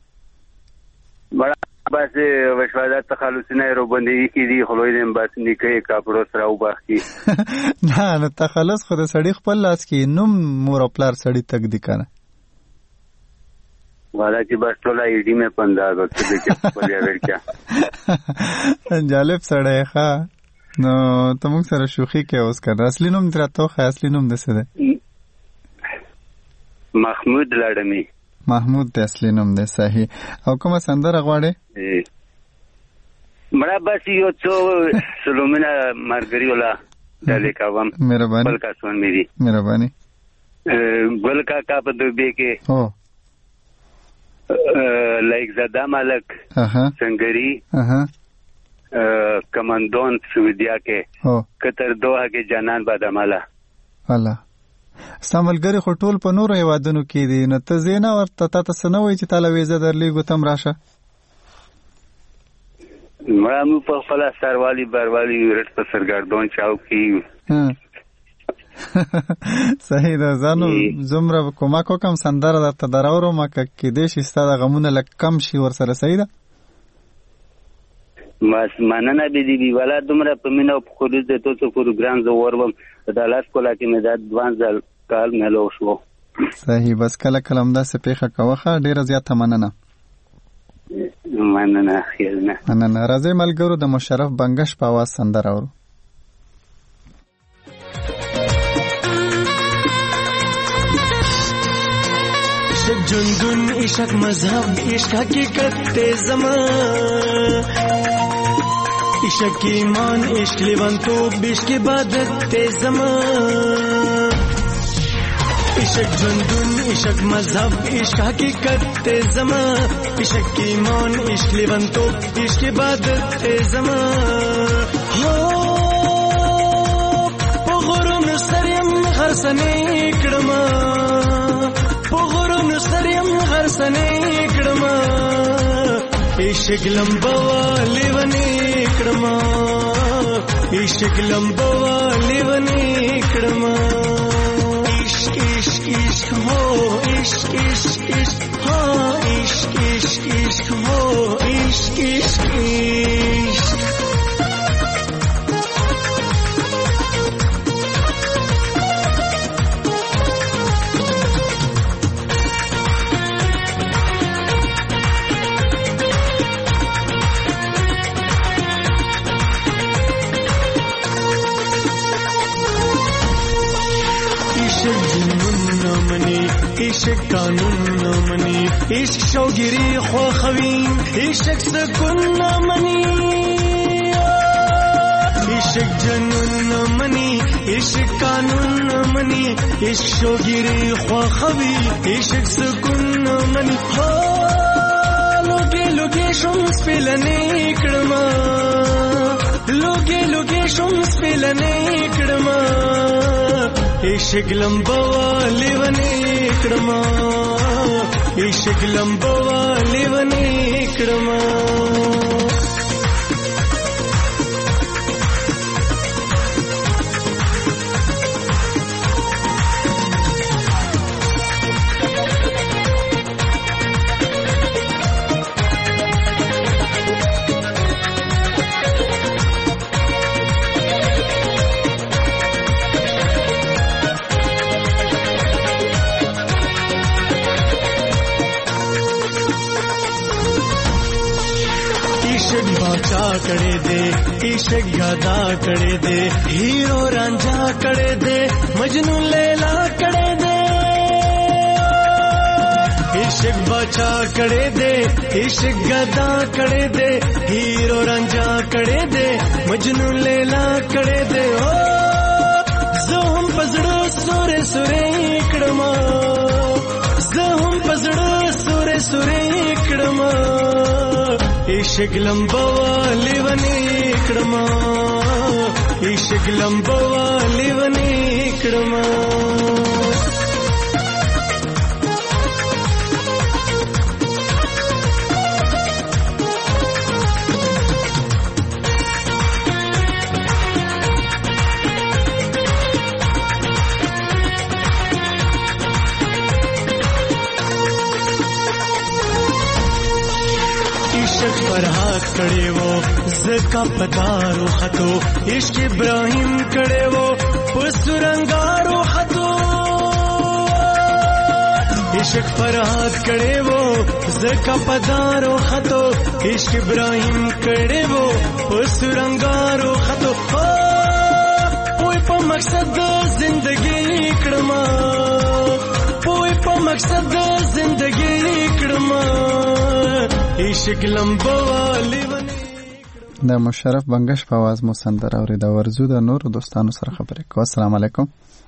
بس وشوادات تخلصونه رو باندې کې دي خلوی دې بس نیکه کاپړو سره وباخي. نه تخلص خو د سړی خپل لاس کې، نوم مور او پلار سړی تک دي کنه. والا چې بس ټوله ایډی مې پنداز او څه دې خپل ورکا. جالب سړی ښه. نو ته موږ سره شوخي کې اوس کړه. اصلي نوم درته خو اصلي نوم دې څه دی؟ محمود لړمی. محمود د اصلي نوم دی. صحیح. او کومه سندره غواړې؟ مړه بس یو څو سلومونه مرګري ولا دلې کوم. مهرباني. بل کا سون میری مهرباني. ګل کا په دوبه کې هو لایک زدا ملک سنگری کماندون سعودیا کې قطر دوحه کې جانان بادامالا. الله ساملګری خو ټول په نورو هیوادونو کې دي، نو ته زینا ورته تاسو نه وای چې تعالی ویزه درلېږو تم راشه. مړه مو په خپل سروالی بروالی ورټ په سرګردون چاو کې. صحیح ده. ځانو زمره کومه کوم سندره درته دراورو ما کې دې شي ستاسو غمونه لکه کم شي ور سره. صحیح ده. بس مننه بیبي ولا دومره په مینه په خروج د تاسو پروګرام زه وربم د لاس کولا کې مې د دوانځل کال ملو شو. صحیح. بس کله کله هم داسې پیښه کوخه. ډیره زیاته مننه. مننه خیر نه مننه. راځي ملګرو د مشرف بنگش په आवाज سندره اورو. عشق جندون عشق مذهب عشق حقیقت زمان عشق ایمان عشق لیونتوب عشق عبادت زمان عشق جندون عشق مذهب عشق حقیقت زمان عشق ایمان عشق لیونتوب عشق عبادت زمان پغرون سریم غرسنی کرما پغرون سریم غرسنی کرما عشق لمبوا لیونی کرما عشق لمبوا لیونی کرما عشق عشق عشق ہو عشق عشق عشق ہاں عشق عشق عشق ہو عشق عشق عشق عشق قانون نامنی عشق شوگیری خواخوین عشق سکون نامنی عشق جنون نامنی عشق قانون نامنی عشق شوگیری خواخوی عشق سکون نامنی لوگے لوگے شمس پیلنے کرما لوگے لوگے شمس پیلنے کرما عشق لمبوا لیونی کرما عشق لمبوا لیونی کرما کڑے دے عشق گدا کڑے دے ہیرو رانجھا کڑے دے مجنو لیلا کڑے دے عشق بچا کڑے دے عشق گدا کڑے دے ہیرو رانجھا کڑے دے مجنو لیلا کڑے دے زہم پزڑو سورے سورے کڑما زہم پزڑو سورے سورے کڑما عشق لمبوا لیونی کرما عشق لمبوا لیونی کرما فرحات کڑے وہ زکا پدارو خطو عشق ابراہیم کڑے وہ پسرنگارو خطو عشق فرحات کڑے وہ زکا پدارو خطو عشق ابراہیم کڑے وہ پسرنگارو خطو پوئی پا مقصد زندگی کڑما پوئی پا مقصد زندگی کڑما عشق لمبوا لیونی. د مشرف بنگش په आवाज مو سندره اورېده. ورزو د نورو دوستانو سره خبرې کوو. السلام علیکم.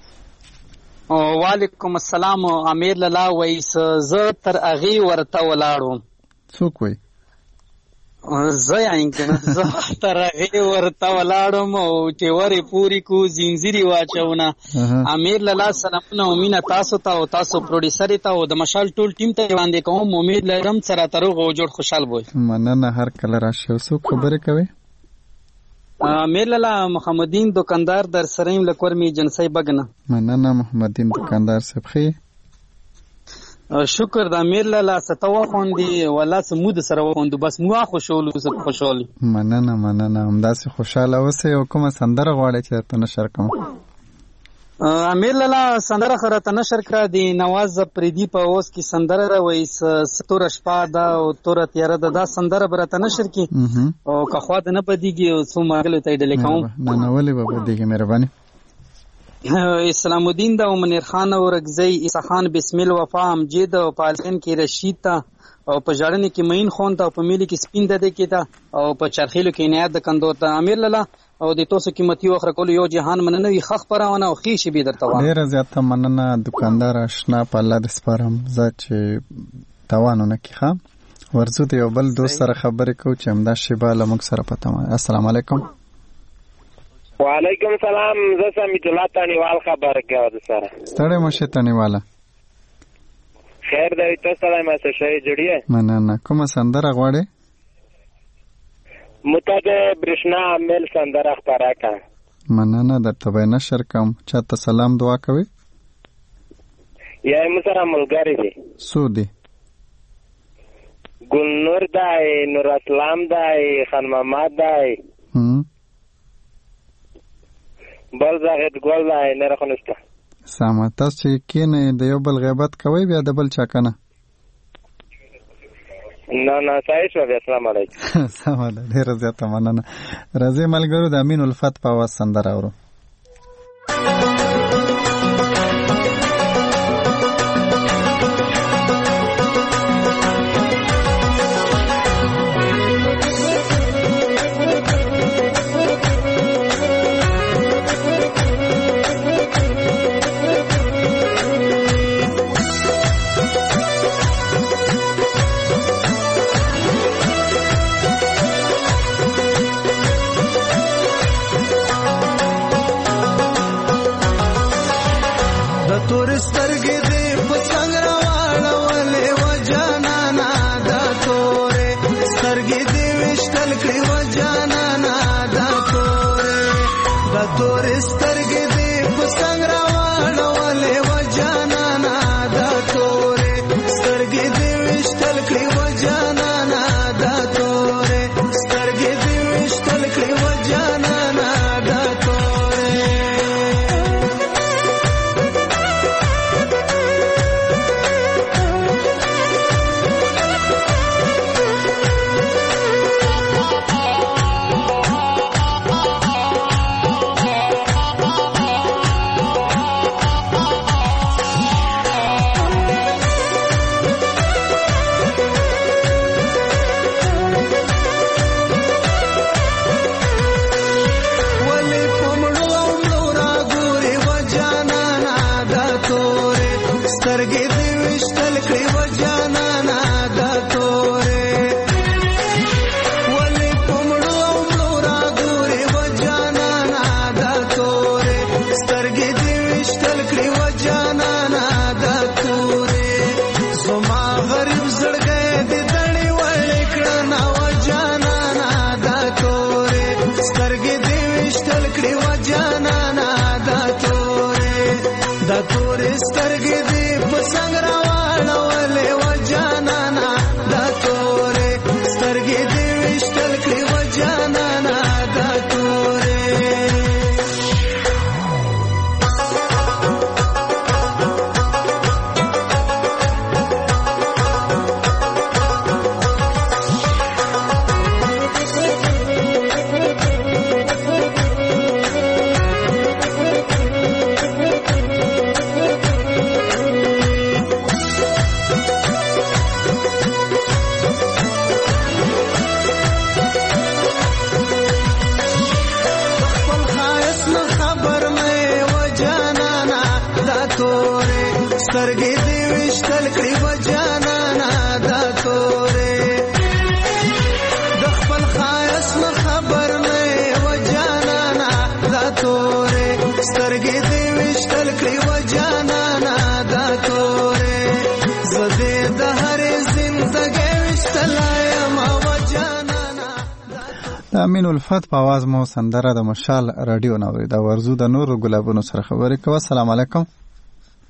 وعلیکم السلام. امیر لالا وایس زه تر اغي ورته ولاړم. څوک وای؟ زه یعنی کنه زه تر اغي ورته ولاړم او چې وری پوری کو زنجیري واچونه. امیر لالا سلامونه ومنه تاسو ته او تاسو پروډوسر ته او د مشال ټول ټیم ته وړاندې کوم. امید لرم سره تروغ او جوړ خوشحال وي. مننه. هر کله راشي. څوک خبرې کوي؟ امیر لالا محمدین دکاندار در سریم لکورمی جنسی بگنه. مننه محمدین دکاندار صاحب. خی شکر د امیر لاله ستو خوندي ولا سمود سره وخوندو بس مو خوشاله خوشاله مننه همداسې خوشاله اوسئ او کومه سندره غواړئ چې درته نشر کوم امیر لاله سندره خو راته نشر کړه د نواز پریدي په اوس کې سندره راوایي ستوره شپه ده او توره تیاره ده دا سندره به راته نشر کړي او که خوا ته نه بدېږي او څو ملګرو ته یې ډلې کوم نه ولې به بدېږي مهرباني اسلام الدین دا منیر خان اورګزی عیسی خان بسم الله وفا امجد او پالسن کې رشید تا او په جړنې کې مین خون ته په میلی کې سپین ده کې تا او په چرخیلو کې عنایت د کندو ته امیر لاله او د توسو قیمتي اخر کول یو جهان مننه وي خخ پرونه او خې شي به درته وانه ډیر زیاته مننه دکاندار آشنا په الله د سپارم زه چې توانونه کې ښه ورزو ته یو بل دوست سره خبرې کو چې همدا شیبه له موږ سره پته ما السلام علیکم وعلیکم سلام زه سمیت الله تانیوال خبر کوم سره ستړی مشه تانیواله خیر دی تاسو سره ما څه شي جوړیه مننه کومه سندره غواړې متاده برشنا عمل سندره خبره کا مننه درته به نشر کوم چاته سلام دعا کوي یا مسره ملګری دي سودی ګلنور دای نور اسلام دای خان محمد دای بل زاغت ګول دای نه راخنسته سامه تاسو چې کینه د یو بل غیبت کوي بیا د بل چا کنه نه صحیح شو السلام علیکم سلام علیکم ډیر زیاته مننه راځي ملګرو د امین الفت په واس سندره اورو امین الفت په आवाज مو سندره د مشال رادیو نو دا ورزو د نور ګلابونو سره خبرې کوي السلام علیکم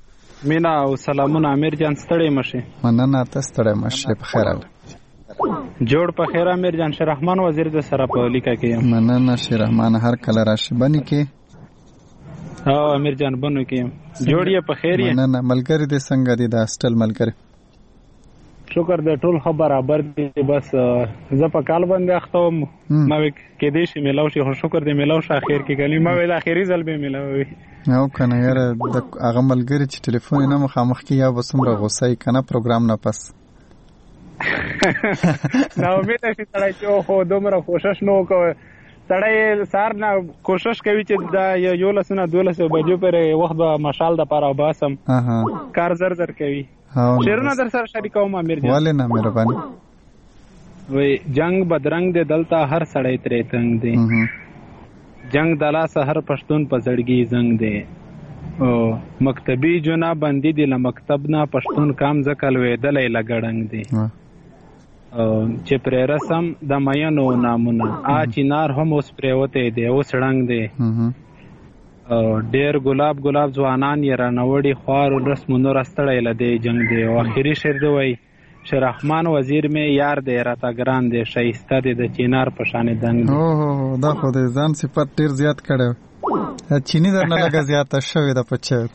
مینا او سلامونه امیر جان ستړی مشه. مننه ته ستړی مشه په خیر حال. جوړ په خیر امیر جان. شرحمان وزیر د سره په لیکه کې. مننه شرحمان هر کله راشي بنی کې. او امیر جان بنو کې جوړ یې په خیر یې. مننه ملګری دې څنګه دي د هاستل ملګری؟ شکر دې ټول خبر برابر دي. بس زه په کال باندې اخته وم ما کې دې شي ملاو شي. خو شکر دې ملاو شه اخر کې کلی ما ویل اخري ځل به ملاوي. او کنه یاره د هغه ملګری چې ټلیفون نه مخامخ کې یا بسمره غوسه کنه پروګرام نه پس نو امید شي سړی چې خو دومره کوشش نو کوي. سړی سار نه کوشش کوي چې دا یو لسنه 12 بجو پر وخت به مشال د پاره باسم کار زر کوي. شیرونه در سره شریکوم امیر جان. والله نه مهرباني. وای جنگ بدرنګ دې دلته هر سړی ترې تنگ دی. جنگ دلا سحر پښتون په زړګي زنګ دی. او مکتبی جنا باندې دی له مکتب نه پښتون کام زکل وې دلې لګړنګ دی. چې پر رسم د مینو نامونه ا چینار هم اوس پریوته دی اوس ړنګ دی. ډیر ګلاب ځوانان یې رانوړي خوار رسم نور استړی لدی جنگ دی. او اخیری شعر دی وای شرحمان وزیر می یار دی راته ګران دی شایسته دی د چینار په شان دنګ دی. اوه دا خو دې ځان صفات ډیر زیات کړو. چینی درنه لګه زیات شوی د پچک.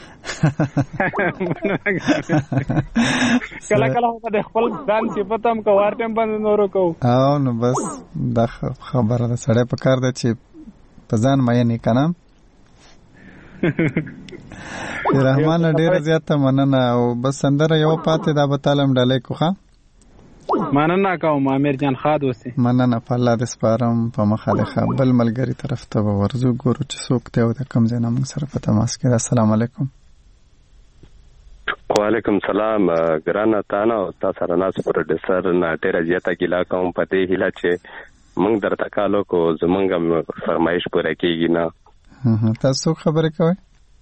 کله په خپل ځان صفات هم کو ورته باندې نورو کو. او نو بس دا خبره ده سړی په کار ده چې په ځان مې نه کنه. رحمان ډیر زیات مننه. او بس سندره یو پاتې دا به تعلم ډالې کوخه. مننه کوم امیر جان خاد وسی. مننه په الله د سپارم په مخه ده. بل ملګری طرف ته ورزو ګورو چې څوک ته او د کم ځای موږ سره په تماس کې. السلام علیکم. وعلیکم سلام. ګرانه تانه او تاسو سره ناس پروډوسر نه ډیر زیاته ګیلا کوم پته هیله چې موږ درته کالو کو زمونږ فرمایش پوره کیږي نه. تاسو خبرې کوئ؟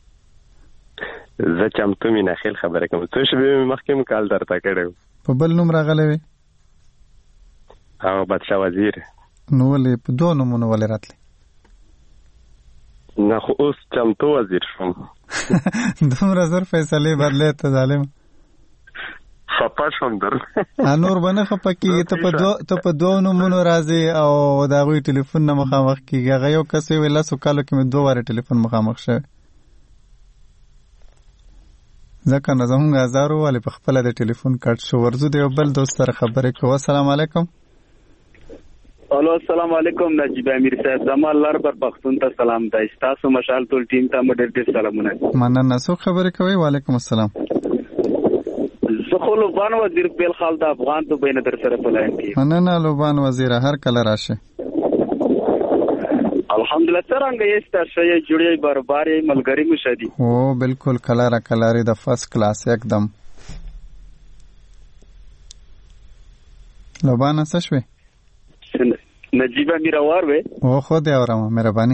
زه چمتو مینه خیل خبرې کوم. څه شی مخکې کال درته کړو په بل نوم راغلی وي؟ او بادشاه وزیر. نو ولې په دوه نومونو ولې راتلی؟ نه خو اوس چمتو وزیر شوم. دومره زر فیصلې بدلې ته ظالم. خپه شوم در نور باندې خپه کېږي. ته په دوه نومونو راځي او د هغوی ټلیفون نه مخامخ کېږي. هغه یو کس وی 10 کالو کې مې 2 واره ټلیفون مخامخ شوی. ځکه نه زمونږ هزارو والې په خپله د ټلیفون کټ شو. ورځو د یو بل دوست سره خبرې کوو. السلام علیکم. الو السلام علیکم نجیب امیر صاحب. زما لار پر پښتون ته سلام دی. تاسو مشال ټول ټیم ته ډېر سلامونه. مننه. څوک خبرې کوي؟ وعلیکم السلام. زه خو لوبان وزیر بیل خال د افغان ته بین در سره په لاین کې. مننه لوبان وزیر هر کله راشه. الحمدلله څنګه یې ستاسو یې جوړې برابرې ملګری مشدي. او بالکل کلاره د فرست کلاس एकदम. لوبان څه شوي؟ نجیب امیر اور وې. او خو دې اورم مهرباني.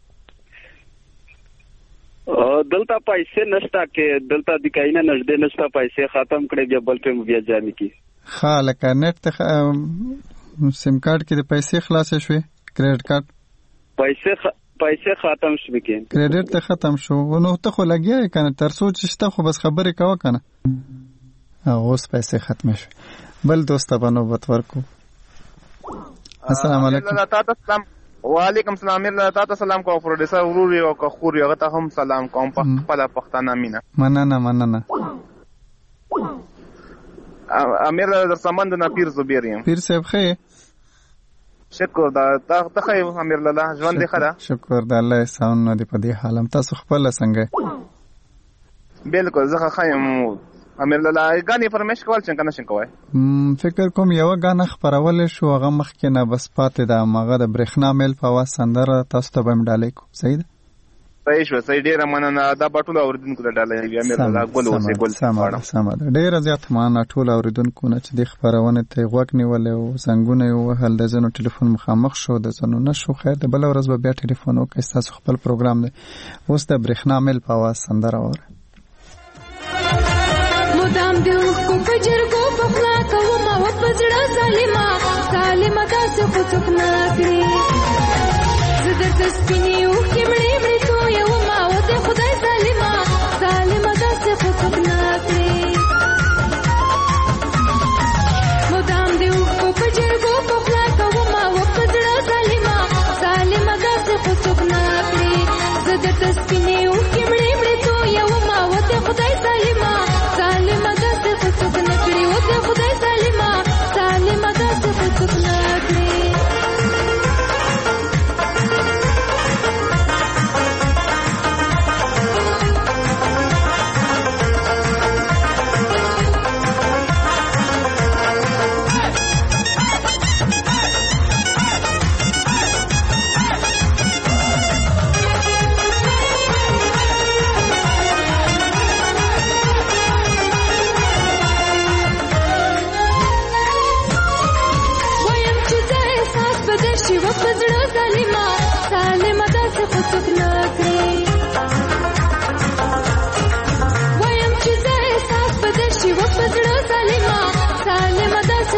دلته پیسې نشته کې دلته د کاینه نشته پیسې ختم کړې بیا بل ټیم بیا ځامي کې. خالک نت ته سیم کارت کې د پیسې خلاص شوي. کریډټ کارت پیسې ختم شوي کې. کریډټ ته ختم شو. نو ته خو لګیا کنه تر سوچ شته خو بس خبرې کوه کنه. اوس پیسې ختم شوي. بل دوست باندې وبت ورکو. السلام علیکم. وعلیکم السلام. الله تعالی سلام کوم پروډوسر وروري او خوري هغه ته هم سلام کوم په خپل پښتانه مینا. مننه. امیر در سمند نه پیر زبیر یم. پیر صاحب خیر. شکر دا ته خیر امیر الله ژوند دې خره. شکر د الله احسان نه دی په دې حالم. تاسو خپل څنګه؟ بالکل زه خایم امیر الله غانې فرمایش کول څنګه نشم کوی. فکر کوم یو غانه خبرول شو هغه مخکې نه بس پاتې دا مغه د برېښنا میل په واس سندره تاسو ته بم ډالې کو. صحیح ده؟ صحیح شو. صحیح ډیر مننه. دا بټول اوریدونکو ته ډالې امیر الله ګل اوسې ګل. سم ده. ډیر زیات مننه ټول اوریدونکو نه چې د خبرونه ته غوږ نیولې او څنګه یو هل د زنو ټلیفون مخامخ شو د زنو نشو. خیر د بل ورځ به بیا ټلیفون وکړئ. تاسو خپل پروګرام دی اوس د برېښنا میل په واس سندره وره. مدام دیو کو پجرګو پخلا کوم او پزړه سالما داسې خو څوک نه کړي. زه درته سپینې اوښکې مړې مړې تویوم او د خدای ظالمه داسې خو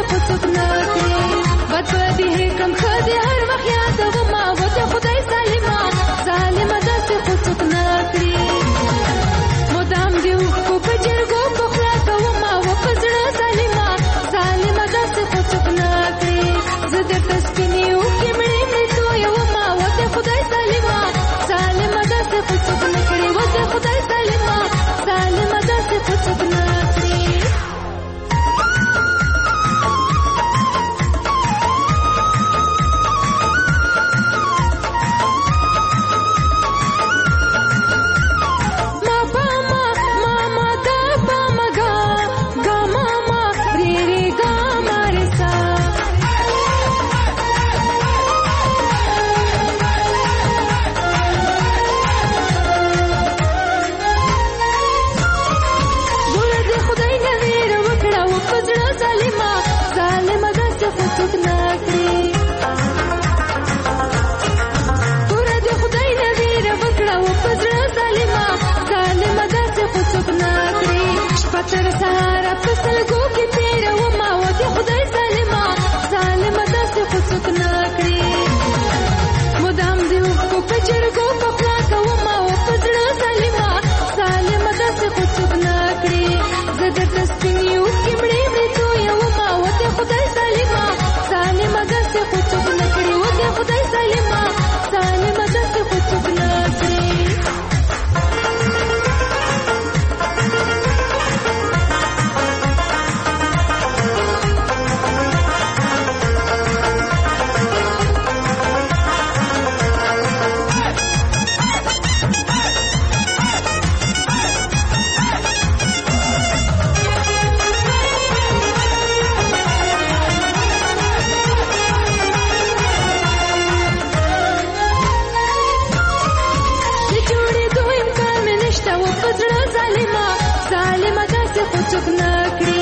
خو څوک نه کړي بد بدي کم ښځې هر وخت یادومه وته خدای سالمه ظالمه داسې خو څوک نه کړي مدام دې اوښکو په جرګو په خوله کومه و په زړه ظالمه ظالمه داسې خو څوک نه کړي زه درته سپینې اوښکې مړې مړې تویومه وته خدای سالمه ظالمه داسې خو څوک نه کړي وته خدای سالمه ظالمه داسې خو څوک نه کړي تر سهاره په سلګو کې تېرومه وته خدای ظالمه ظالمه داسې خو څوک نه کړي مدام دې اوښکو په جرګو په خوله کومه و په زړه ظالمه ظالمه داسې خو څوک نه کړي زه درته سپینې اوښکې مړې مړې تویومه وته خدای ظالمه ظالمه داسې خو څوک نه کړي وته خدای ظالمه ظالمه داسې خو څوک نه کړي ظالمه داسې خو څوک نه کړي